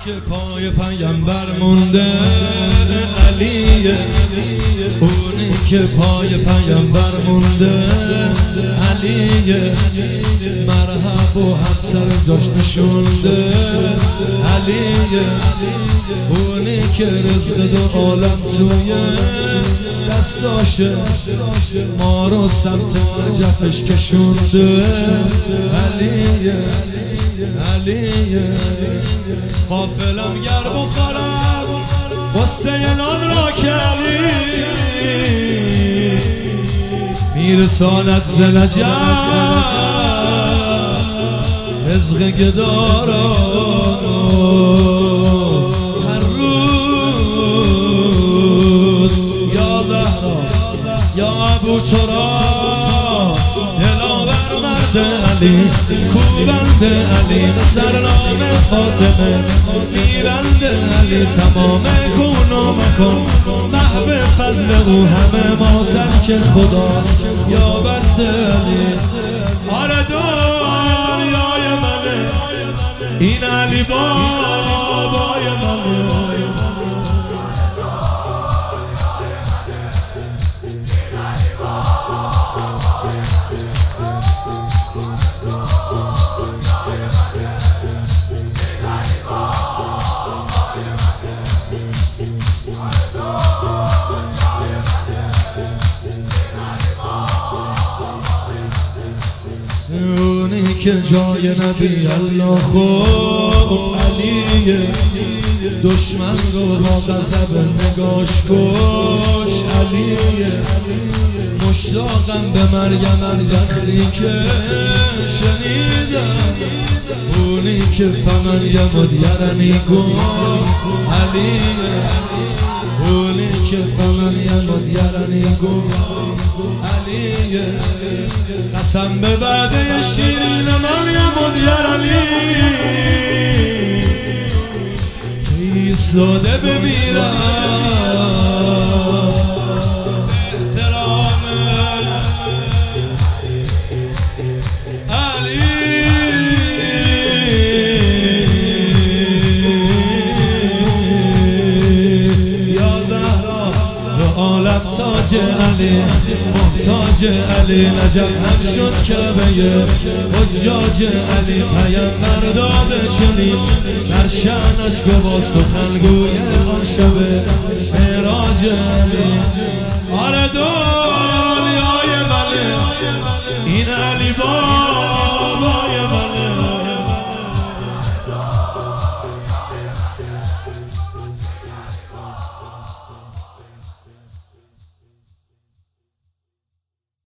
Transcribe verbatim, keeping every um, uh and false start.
که پای پیامبر مونده علیه، اونی که پای پیامبر مونده علیه، مرحب و همسر جاش نشونده علیه، اونی که رزق دو عالم توی دستاشه، ما رو سمت نجفش کشونده علیه علیه. غافلم گر بخورم قصه نان را که علی میرساند ز نجف رزق گدارا، هر روز یا زهرا یا ابو تراب دلاور مرد علی، کوبنده علی به سرنام فاطمه، میبنده علی تمام کون و مکان، محو فضل او همه ما ترک خداست یا بنده علی. آره دنیای منه این علی بابای منه، اونی که جای نبی الله خوب علیه، دشمن رو با غضب نگاش کش علیه، مشتاقم به مریم از وقتی که شنیدم، اونی که فمریم و دیرنی کن علیه، اونی که فمریم و دیرنی کن علیه، قسم به بعده شیرین مریم و دیرنی ایستاده بمیرم احترام علی. یا زهرا به عالم تاج علی، محتاج علی، نجف هم شد کعبه حجاج علی، پیامبر داده چنین در شأنش گوا سخنگوی آن شب معراج علی. آره دنیای منه این علی بابای منه.